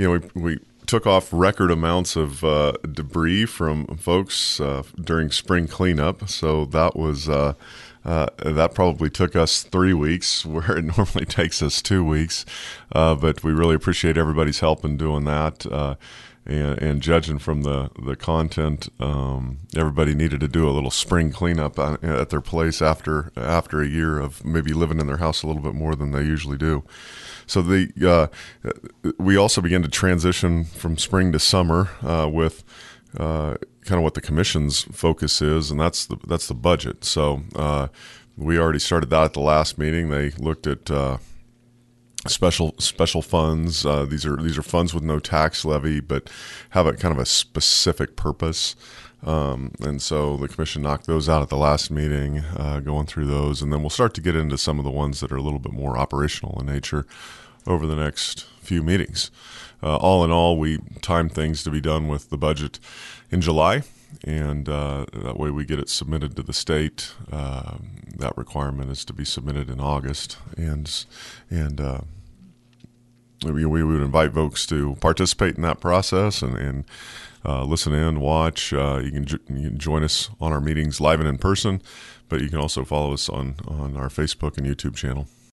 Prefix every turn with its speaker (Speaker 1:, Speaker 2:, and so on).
Speaker 1: we took off record amounts of debris from folks during spring cleanup. So that was that probably took us 3 weeks, where it normally takes us 2 weeks. But we really appreciate everybody's help in doing that. And judging from the content, everybody needed to do a little spring cleanup at their place after a year of maybe living in their house a little bit more than they usually do. So we also began to transition from spring to summer with kind of what the commission's focus is, and that's the budget. So we already started that at the last meeting. They looked at special funds. These are funds with no tax levy, but have a kind of a specific purpose. And so the commission knocked those out at the last meeting, going through those, and then we'll start to get into some of the ones that are a little bit more operational in nature over the next few meetings. All in all, we timed things to be done with the budget in July, and that way we get it submitted to the state. That requirement is to be submitted in August, and we would invite folks to participate in that process and listen in, watch. You can join us on our meetings live and in person, but you can also follow us on our Facebook and YouTube channel.